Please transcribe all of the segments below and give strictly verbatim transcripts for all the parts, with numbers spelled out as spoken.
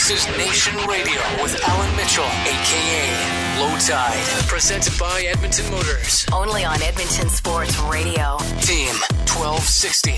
This is Nation Radio with Alan Mitchell, a k a. Low Tide. Presented by Edmonton Motors. Only on Edmonton Sports Radio. Team twelve sixty.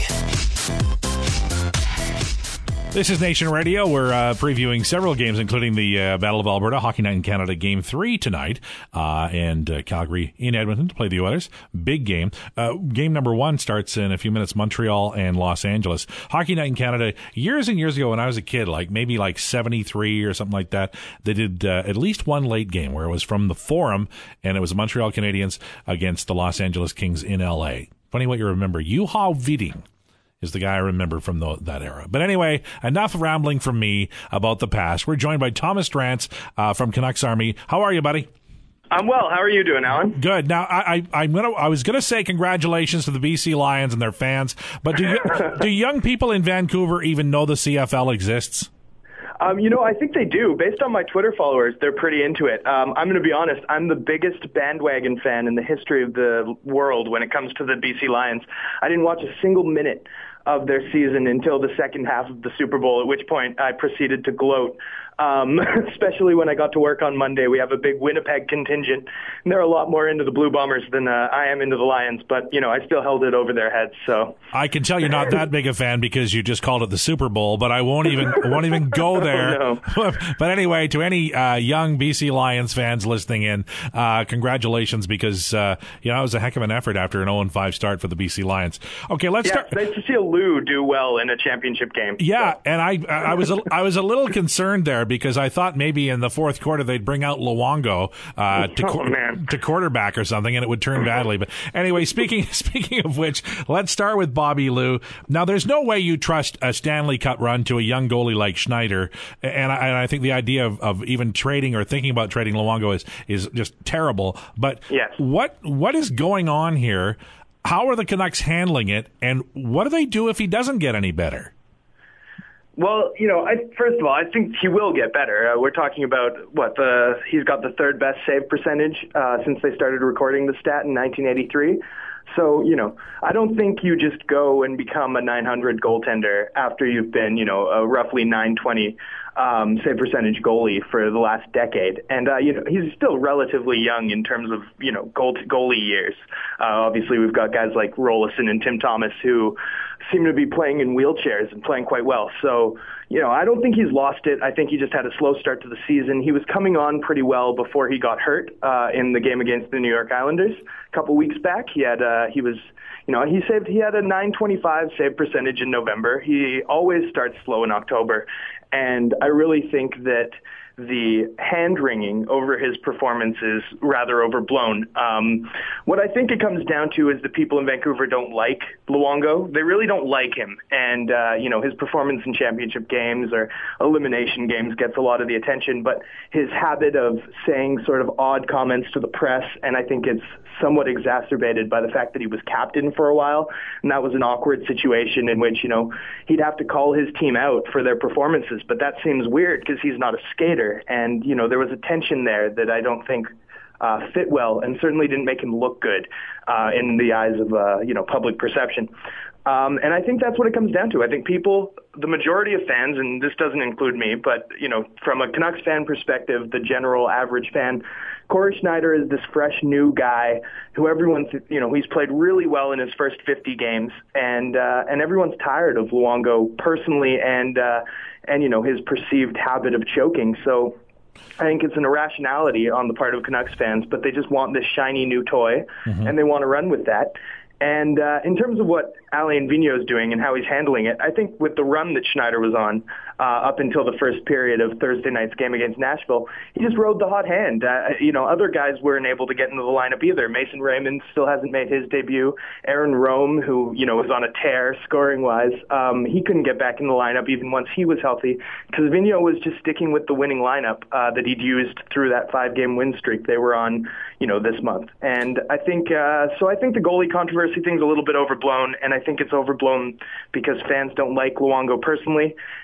This is Nation Radio. We're uh, previewing several games, including the uh, Battle of Alberta, Hockey Night in Canada Game three tonight, uh, and uh, Calgary in Edmonton to play the Oilers. Big game. Uh, game number one starts in a few minutes, Montreal and Los Angeles. Hockey Night in Canada, years and years ago when I was a kid, like maybe like seventy-three or something like that, they did uh, at least one late game where it was from the Forum, and it was Montreal Canadiens against the Los Angeles Kings in L A. Funny what you remember. Juha Viding is the guy I remember from the, that era. But anyway, enough rambling from me about the past. We're joined by Thomas Drance uh, from Canucks Army. How are you, buddy? I'm well. How are you doing, Alan? Good. Now, I, I, I'm gonna. I was gonna say congratulations to the B C Lions and their fans, but do you, do young people in Vancouver even know the C F L exists? Um, you know, I think they do. Based on my Twitter followers, they're pretty into it. Um, I'm going to be honest. I'm the biggest bandwagon fan in the history of the world when it comes to the B C Lions. I didn't watch a single minute of their season until the second half of the Super Bowl, at which point I proceeded to gloat. Um, especially when I got to work on Monday. We have a big Winnipeg contingent, and they're a lot more into the Blue Bombers than uh, I am into the Lions, but, you know, I still held it over their heads. So I can tell you're not that big a fan because you just called it the Super Bowl, but I won't even won't even go there. Oh, no. But anyway, to any uh, young B C Lions fans listening in, uh, congratulations, because uh, you know, it was a heck of an effort after an oh and five start for the B C Lions. Okay, let's yeah, start. It's nice to see a Lou do well in a championship game. Yeah, so. and I I was a, I was a little concerned there because I thought maybe in the fourth quarter they'd bring out Luongo uh, to, oh, man. to quarterback or something, and it would turn badly. But anyway, speaking speaking of which, let's start with Bobby Lou. Now, there's no way you trust a Stanley Cup run to a young goalie like Schneider, and I, and I think the idea of, of even trading or thinking about trading Luongo is is just terrible. But yes. what what is going on here? How are the Canucks handling it, and what do they do if he doesn't get any better? Well, you know, I, first of all, I think he will get better. Uh, we're talking about, what, the he's got the third best save percentage uh, since they started recording the stat in nineteen eighty-three. So, you know, I don't think you just go and become a nine hundred goaltender after you've been, you know, a roughly nine twenty um, save percentage goalie for the last decade. And, uh, you know, he's still relatively young in terms of, you know, goal goalie years. Uh, obviously, we've got guys like Rolison and Tim Thomas who seem to be playing in wheelchairs and playing quite well. So, you know, I don't think he's lost it. I think he just had a slow start to the season. He was coming on pretty well before he got hurt uh, in the game against the New York Islanders a couple weeks back. He had, uh, he was, you know, he saved. He had a nine twenty-five save percentage in November. He always starts slow in October, and I really think that the hand-wringing over his performance is rather overblown. Um, what I think it comes down to is the people in Vancouver don't like Luongo. They really don't like him. And, uh, you know, his performance in championship games or elimination games gets a lot of the attention, but his habit of saying sort of odd comments to the press, and I think it's somewhat exacerbated by the fact that he was captain for a while, and that was an awkward situation in which, you know, he'd have to call his team out for their performances, but that seems weird because he's not a skater. And, you know, there was a tension there that I don't think uh, fit well and certainly didn't make him look good uh, in the eyes of, uh, you know, public perception. Um, and I think that's what it comes down to. I think people, the majority of fans, and this doesn't include me, but, you know, from a Canucks fan perspective, the general average fan, Corey Schneider is this fresh new guy who everyone's, you know, he's played really well in his first fifty games, and uh, and everyone's tired of Luongo personally and, uh, and, you know, his perceived habit of choking. So I think it's an irrationality on the part of Canucks fans, but they just want this shiny new toy, mm-hmm. and they want to run with that. And uh, in terms of what Alain Vigneault is doing and how he's handling it, I think with the run that Schneider was on uh, up until the first period of Thursday night's game against Nashville, he just rode the hot hand. Uh, you know, other guys weren't able to get into the lineup either. Mason Raymond still hasn't made his debut. Aaron Rome, who, you know, was on a tear scoring-wise, um, he couldn't get back in the lineup even once he was healthy because Vigneault was just sticking with the winning lineup uh, that he'd used through that five-game win streak they were on, you know, this month. And I think, uh, so I think the goalie controversy thing's a little bit overblown, and I think it's overblown because fans don't like Luongo personally,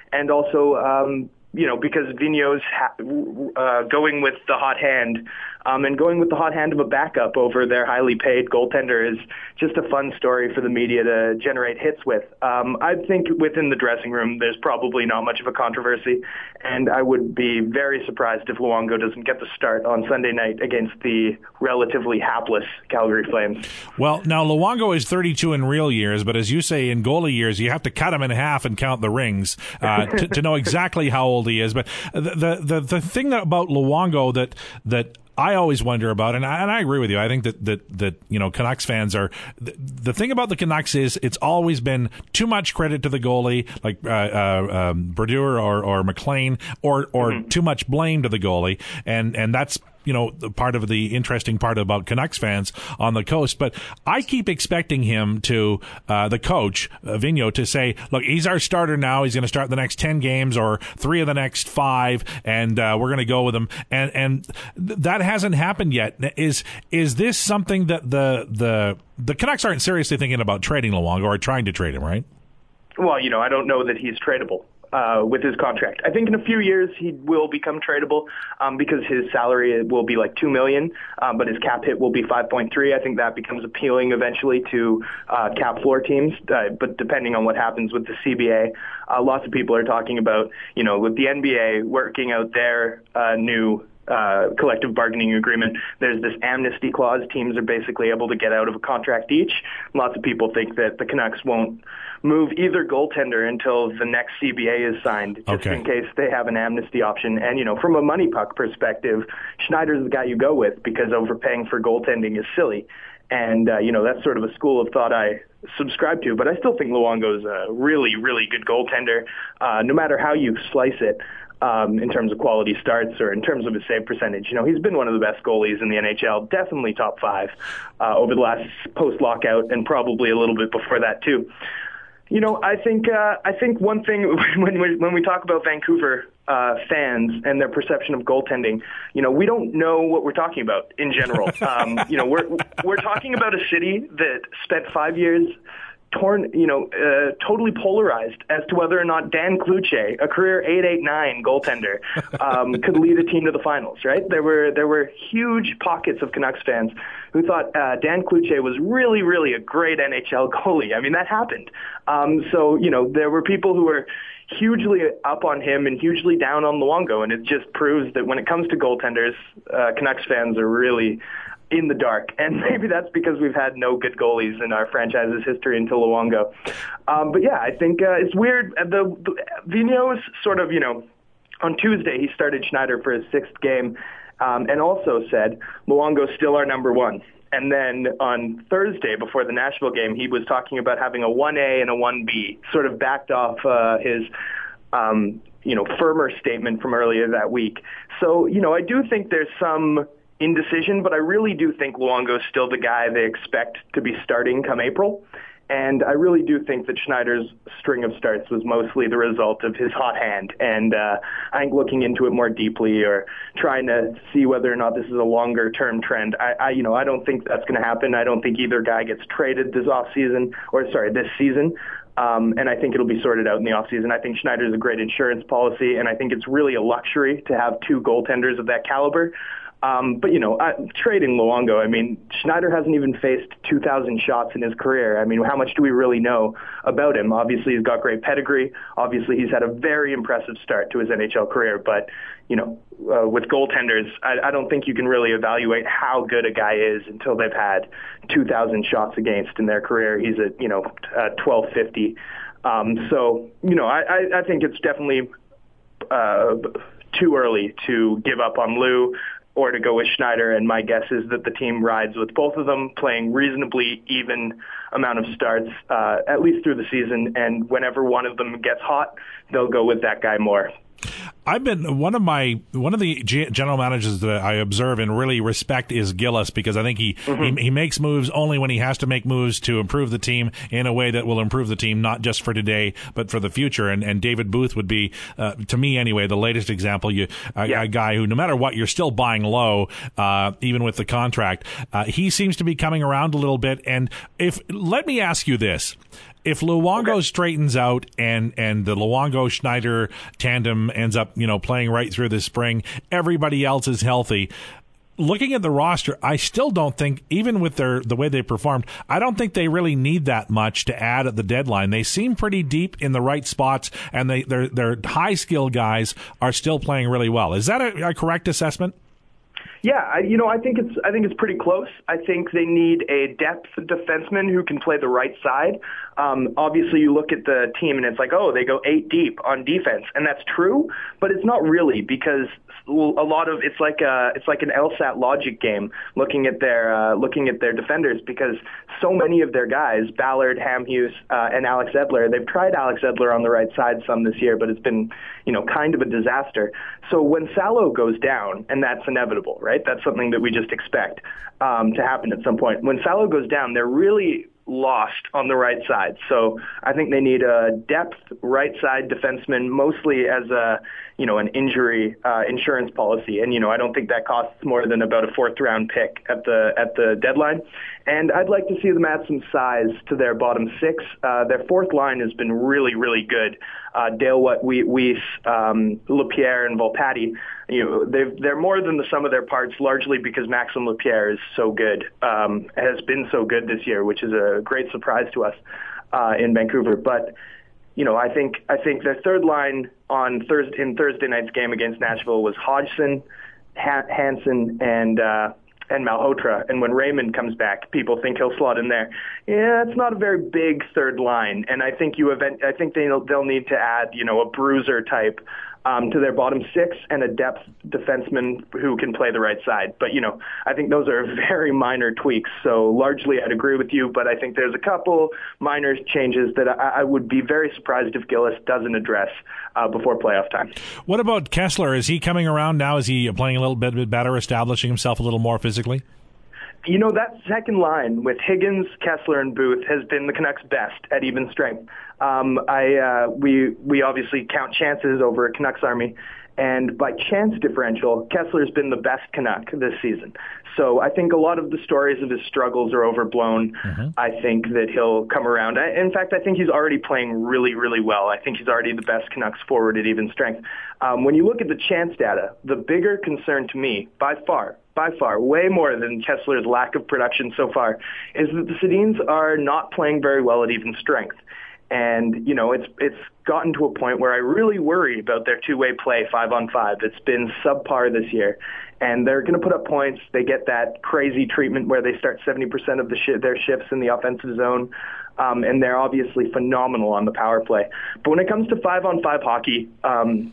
and also, um, you know, because Vigneault's ha- uh, going with the hot hand, um, and going with the hot hand of a backup over their highly paid goaltender is just a fun story for the media to generate hits with. Um, I think within the dressing room, there's probably not much of a controversy, and I would be very surprised if Luongo doesn't get the start on Sunday night against the relatively hapless Calgary Flames. Well, now Luongo is thirty-two in real years, but as you say, in goalie years, you have to cut him in half and count the rings uh, to, to know exactly how old he is. But the the the thing that about Luongo that that I always wonder about, and I, and I agree with you. I think that, that, that you know, Canucks fans are the, the thing about the Canucks is it's always been too much credit to the goalie, like uh, uh, um, Brodeur or or McLean, or or mm-hmm. too much blame to the goalie, and and that's, you know, the part of the interesting part about Canucks fans on the coast. But I keep expecting him to, uh, the coach, uh, Vigneault, to say, look, he's our starter now. He's going to start the next ten games or three of the next five, and uh, we're going to go with him. And and th- that hasn't happened yet. Is is this something that the the the Canucks aren't seriously thinking about trading Luongo or trying to trade him, right? Well, you know, I don't know that he's tradable. Uh, with his contract, I think in a few years he will become tradable um, because his salary will be like two million dollars, um, but his cap hit will be five point three. I think that becomes appealing eventually to uh, cap floor teams. Uh, but depending on what happens with the C B A, uh, lots of people are talking about, you know, with the N B A working out their uh, new Uh, collective bargaining agreement, there's this amnesty clause. Teams are basically able to get out of a contract each. Lots of people think that the Canucks won't move either goaltender until the next C B A is signed, just okay. in case they have an amnesty option. And, you know, from a money puck perspective, Schneider's the guy you go with because overpaying for goaltending is silly. And, uh, you know, that's sort of a school of thought I subscribe to. But I still think Luongo's a really, really good goaltender, uh, no matter how you slice it. Um, in terms of quality starts or in terms of his save percentage. You know, he's been one of the best goalies in the N H L, definitely top five uh, over the last post-lockout and probably a little bit before that too. You know, I think uh, I think one thing when we, when we talk about Vancouver uh, fans and their perception of goaltending, you know, we don't know what we're talking about in general. um, you know, we're we're talking about a city that spent five years torn, you know, uh, totally polarized as to whether or not Dan Cloutier, a career eight eight nine goaltender, um, could lead a team to the finals, right? There were there were huge pockets of Canucks fans who thought uh, Dan Cloutier was really, really a great N H L goalie. I mean, that happened. Um, so, you know, there were people who were hugely up on him and hugely down on Luongo, and it just proves that when it comes to goaltenders, uh, Canucks fans are really in the dark, and maybe that's because we've had no good goalies in our franchise's history until Luongo. Um, but yeah, I think uh, it's weird. The, the Vigneault's sort of, you know, on Tuesday he started Schneider for his sixth game, um, and also said Luongo's still our number one. And then on Thursday, before the Nashville game, he was talking about having a one A and a one B, sort of backed off uh, his, um, you know, firmer statement from earlier that week. So, you know, I do think there's some indecision, but I really do think Luongo is still the guy they expect to be starting come April. And I really do think that Schneider's string of starts was mostly the result of his hot hand. And uh, I think looking into it more deeply or trying to see whether or not this is a longer-term trend, I, I you know, I don't think that's going to happen. I don't think either guy gets traded this offseason, or sorry, this season. Um, and I think it'll be sorted out in the offseason. I think Schneider's a great insurance policy, and I think it's really a luxury to have two goaltenders of that caliber. Um, but, you know, uh, trading Luongo, I mean, Schneider hasn't even faced two thousand shots in his career. I mean, how much do we really know about him? Obviously, he's got great pedigree. Obviously, he's had a very impressive start to his N H L career. But, you know, uh, with goaltenders, I, I don't think you can really evaluate how good a guy is until they've had two thousand shots against in their career. He's at, you know, uh, twelve fifty. Um, so, you know, I, I, I think it's definitely uh, too early to give up on Lou or to go with Schneider, and my guess is that the team rides with both of them, playing reasonably even amount of starts, uh, at least through the season, and whenever one of them gets hot, they'll go with that guy more. I've been one of my one of the general managers that I observe and really respect is Gillis, because I think he, mm-hmm. he he makes moves only when he has to make moves to improve the team in a way that will improve the team not just for today but for the future. And and David Booth would be, uh, to me anyway, the latest example. You a, yeah. a guy who, no matter what, you're still buying low, uh, even with the contract. Uh, he seems to be coming around a little bit. And if let me ask you this. If Luongo okay. straightens out and, and the Luongo-Schneider tandem ends up, you know, playing right through the spring, everybody else is healthy. Looking at the roster, I still don't think, even with their the way they performed, I don't think they really need that much to add at the deadline. They seem pretty deep in the right spots, and they their their high skill guys are still playing really well. Is that a, a correct assessment? Yeah, I, you know, I think it's I think it's pretty close. I think they need a depth defenseman who can play the right side. Um, obviously, you look at the team and it's like, oh, they go eight deep on defense, and that's true, but it's not really, because a lot of it's like a it's like an LSAT logic game looking at their uh, looking at their defenders, because so many of their guys, Ballard, Hamhuis, uh, and Alex Edler, they've tried Alex Edler on the right side some this year, but it's been, you know, kind of a disaster. So when Salo goes down, and that's inevitable, right? That's something that we just expect um, to happen at some point. When Salo goes down, they're really lost on the right side. So I think they need a depth right side defenseman, mostly as a, you know, an injury uh, insurance policy. And, you know, I don't think that costs more than about a fourth round pick at the at the deadline. And I'd like to see them add some size to their bottom six. Uh, their fourth line has been really, really good. Uh, Dale Weiss, um, Lapierre, and Volpatti, you know, they've, they're more than the sum of their parts, largely because Maxime Lapierre is so good, um, has been so good this year, which is a great surprise to us uh, in Vancouver. But, you know, I think I think their third line on Thursday in Thursday night's game against Nashville was Hodgson, ha- Hansen, and uh, and Malhotra. And when Raymond comes back, people think he'll slot in there. Yeah, it's not a very big third line, and I think you event- I think they'll they'll need to add, you know, a bruiser type Um, to their bottom six and a depth defenseman who can play the right side. But, you know, I think those are very minor tweaks. So largely I'd agree with you, but I think there's a couple minor changes that I, I would be very surprised if Gillis doesn't address uh, before playoff time. What about Kessler? Is he coming around now? Is he playing a little bit better, establishing himself a little more physically? You know, that second line with Higgins, Kessler, and Booth has been the Canucks' best at even strength. Um, I uh, we we obviously count chances over a Canucks army, and by chance differential, Kessler's been the best Canuck this season. So I think a lot of the stories of his struggles are overblown. Mm-hmm. I think that he'll come around. I, in fact, I think he's already playing really, really well. I think he's already the best Canucks forward at even strength. Um, when you look at the chance data, the bigger concern to me, by far, by far, way more than Kessler's lack of production so far, is that the Sedins are not playing very well at even strength. And, you know, it's it's gotten to a point where I really worry about their two-way play five on five. It's been subpar this year. And they're going to put up points. They get that crazy treatment where they start seventy percent of the sh- their shifts in the offensive zone. Um, and they're obviously phenomenal on the power play. But when it comes to five on five hockey, um,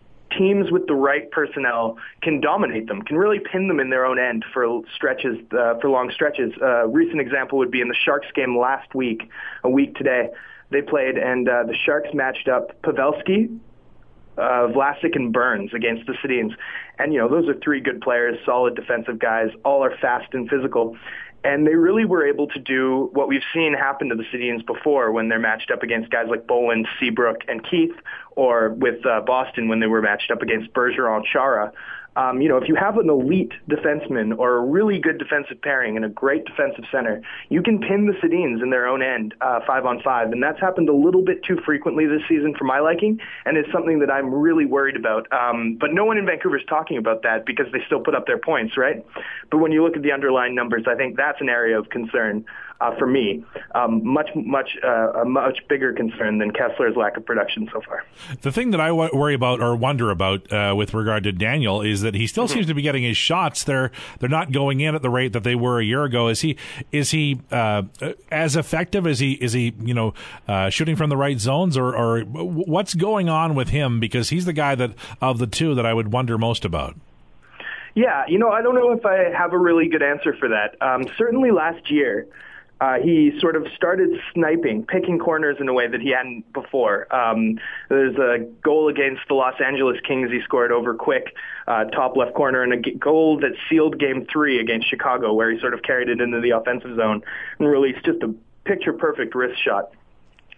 teams with the right personnel can dominate them, can really pin them in their own end for stretches, uh, for long stretches. A uh, recent example would be in the Sharks game last week, a week today. They played, and uh, the Sharks matched up Pavelski, uh, Vlasic, and Burns against the Sedins. And, you know, those are three good players, solid defensive guys, all are fast and physical. And they really were able to do what we've seen happen to the Sedins before when they're matched up against guys like Bolin, Seabrook, and Keith, or with uh, Boston when they were matched up against Bergeron, Chara. Um, you know, if you have an elite defenseman or a really good defensive pairing and a great defensive center, you can pin the Sedins in their own end uh, five on five. And that's happened a little bit too frequently this season for my liking, and it's something that I'm really worried about. Um, but no one in Vancouver is talking about that because they still put up their points, right? But when you look at the underlying numbers, I think that's an area of concern uh, for me. Um, much, much, uh, a much bigger concern than Kessler's lack of production so far. The thing that I w- worry about or wonder about uh, with regard to Daniel is that he still mm-hmm. seems to be getting his shots. They're they're not going in at the rate that they were a year ago. Is he is he uh, as effective? Is he is he you know uh, shooting from the right zones, or or what's going on with him? Because he's the guy that of the two that I would wonder most about. Yeah, you know, I don't know if I have a really good answer for that. Um, certainly last year, Uh, he sort of started sniping, picking corners in a way that he hadn't before. Um, there's a goal against the Los Angeles Kings he scored over Quick, uh, top left corner, and a g- goal that sealed game three against Chicago, where he sort of carried it into the offensive zone and released just a picture-perfect wrist shot.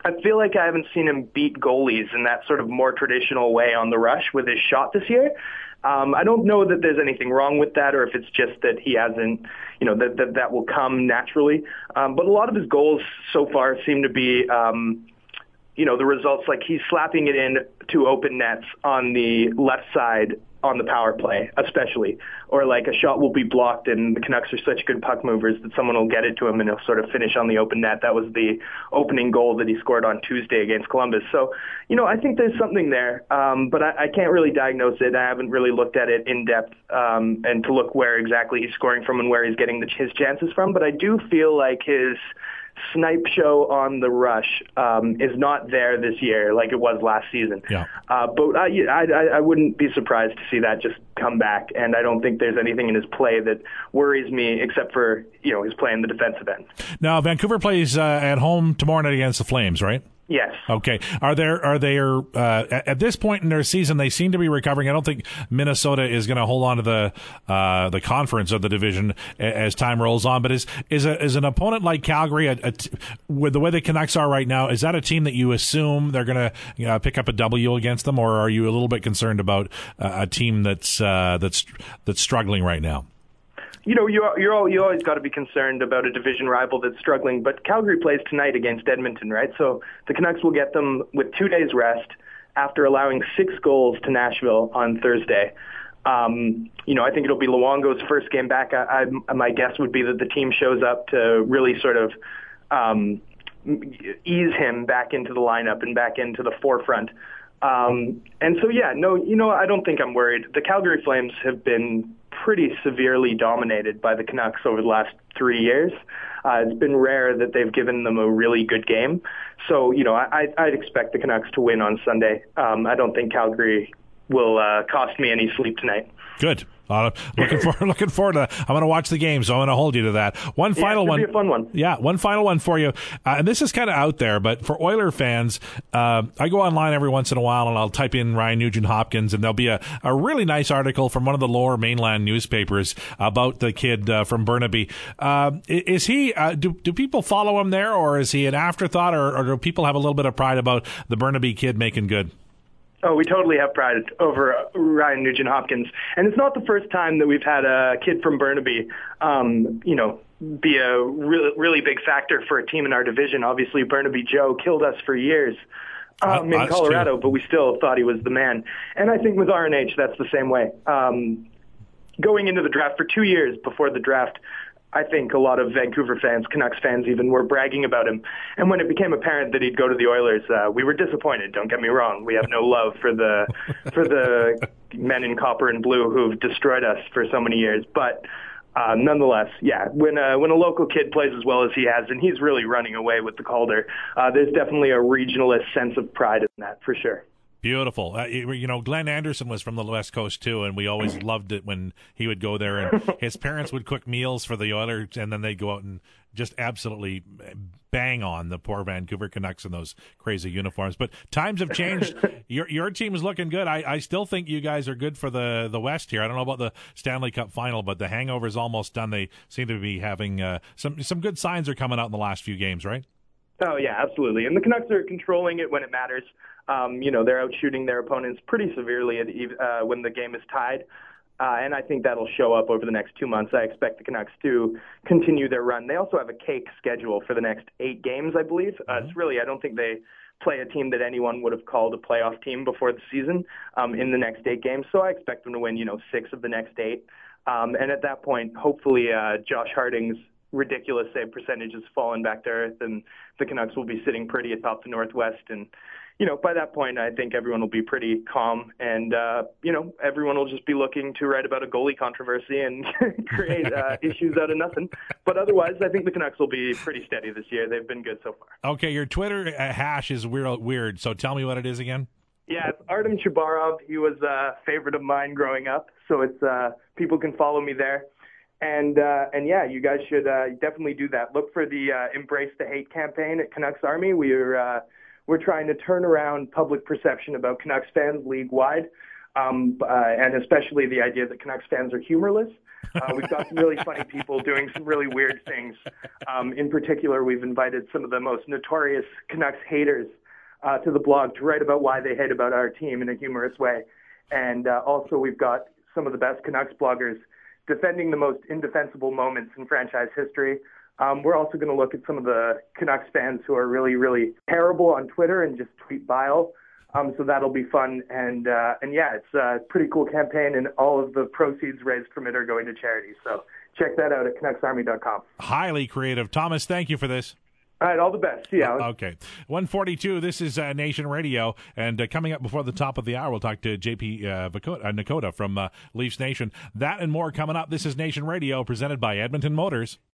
I feel like I haven't seen him beat goalies in that sort of more traditional way on the rush with his shot this year. Um, I don't know that there's anything wrong with that, or if it's just that he hasn't, you know, that that, that will come naturally. Um, but a lot of his goals so far seem to be, um, you know, the results like he's slapping it in to open nets on the left side on the power play, especially, or like a shot will be blocked and the Canucks are such good puck movers that someone will get it to him and he'll sort of finish on the open net. That was the opening goal that he scored on Tuesday against Columbus. So, you know, I think there's something there, um, but I, I can't really diagnose it. I haven't really looked at it in depth um, and to look where exactly he's scoring from and where he's getting the, his chances from, but I do feel like his snipe show on the rush um, is not there this year like it was last season. Yeah. Uh, but I, I, I wouldn't be surprised to see that just come back, and I don't think there's anything in his play that worries me except for, you know, his play in the defensive end. Now, Vancouver plays uh, at home tomorrow night against the Flames, right? Yes. Okay. Are there are they uh, at this point in their season? They seem to be recovering. I don't think Minnesota is going to hold on to the uh, the conference of the division as time rolls on. But is is a, is an opponent like Calgary, a, a t- with the way the Canucks are right now, is that a team that you assume they're going to you know, pick up a W against them, or are you a little bit concerned about uh, a team that's uh, that's that's struggling right now? You know, you're, you're all, you always got to be concerned about a division rival that's struggling, but Calgary plays tonight against Edmonton, right? So the Canucks will get them with two days rest after allowing six goals to Nashville on Thursday. Um, you know, I think it'll be Luongo's first game back. I, I, my guess would be that the team shows up to really sort of um, ease him back into the lineup and back into the forefront. Um, and so, yeah, no, you know, I don't think I'm worried. The Calgary Flames have been pretty severely dominated by the Canucks over the last three years. Uh, it's been rare that they've given them a really good game. So, you know, I, I'd expect the Canucks to win on Sunday. Um, I don't think Calgary will uh, cost me any sleep tonight. Good. Uh, looking forward, looking forward to that. I'm going to watch the game, so I'm going to hold you to that. One final yeah, one. Be a fun one. Yeah, one final one for you. Uh, and this is kind of out there, but for Oiler fans, uh, I go online every once in a while and I'll type in Ryan Nugent-Hopkins, and there'll be a, a really nice article from one of the lower mainland newspapers about the kid uh, from Burnaby. Uh, is he? Uh, do do people follow him there, or is he an afterthought, or, or do people have a little bit of pride about the Burnaby kid making good? Oh, we totally have pride over Ryan Nugent-Hopkins. And it's not the first time that we've had a kid from Burnaby, um, you know, be a really, really big factor for a team in our division. Obviously, Burnaby Joe killed us for years um, uh, in Colorado, true. But we still thought he was the man. And I think with R N H, that's the same way. Um, going into the draft for two years before the draft, I think a lot of Vancouver fans, Canucks fans even, were bragging about him. And when it became apparent that he'd go to the Oilers, uh, we were disappointed. Don't get me wrong. We have no love for the for the men in copper and blue who've destroyed us for so many years. But uh, nonetheless, yeah, when a, when a local kid plays as well as he has, and he's really running away with the Calder, uh, there's definitely a regionalist sense of pride in that, for sure. Beautiful. Uh, you know, Glenn Anderson was from the West Coast, too, and we always loved it when he would go there. And his parents would cook meals for the Oilers, and then they'd go out and just absolutely bang on the poor Vancouver Canucks in those crazy uniforms. But times have changed. Your your team is looking good. I, I still think you guys are good for the, the West here. I don't know about the Stanley Cup final, but the hangover's almost done. They seem to be having uh, some, some good signs are coming out in the last few games, right? Oh, yeah, absolutely. And the Canucks are controlling it when it matters. Um, you know, they're out shooting their opponents pretty severely at, uh, when the game is tied. Uh, and I think that'll show up over the next two months. I expect the Canucks to continue their run. They also have a cake schedule for the next eight games, I believe. Uh, it's really, I don't think they play a team that anyone would have called a playoff team before the season um, in the next eight games. So I expect them to win, you know, six of the next eight. Um, and at that point, hopefully uh, Josh Harding's ridiculous save percentage has fallen back to earth, and the Canucks will be sitting pretty atop the Northwest. And, you know, by that point, I think everyone will be pretty calm, and, uh, you know, everyone will just be looking to write about a goalie controversy and create uh, issues out of nothing. But otherwise, I think the Canucks will be pretty steady this year. They've been good so far. Okay, your Twitter hash is weird, weird. So tell me what it is again. Yeah, it's Artem Chubarov. He was a favorite of mine growing up, so it's uh, people can follow me there. And, uh, and yeah, you guys should uh, definitely do that. Look for the uh, Embrace the Hate campaign at Canucks Army. We're, uh, we're trying to turn around public perception about Canucks fans league-wide. um, uh, and especially the idea that Canucks fans are humorless. Uh, we've got some really funny people doing some really weird things. Um, in particular, we've invited some of the most notorious Canucks haters uh, to the blog to write about why they hate about our team in a humorous way. And uh, also, we've got some of the best Canucks bloggers defending the most indefensible moments in franchise history. Um, we're also going to look at some of the Canucks fans who are really, really terrible on Twitter and just tweet bile. Um, so that'll be fun. And, uh, and yeah, it's a pretty cool campaign, and all of the proceeds raised from it are going to charity. So check that out at Canucks Army dot com. Highly creative. Thomas, thank you for this. All right, all the best. See ya. Okay. one forty-two, this is uh, Nation Radio, and uh, coming up before the top of the hour, we'll talk to J P uh, Vakota, uh, Nakota from uh, Leafs Nation. That and more coming up. This is Nation Radio, presented by Edmonton Motors.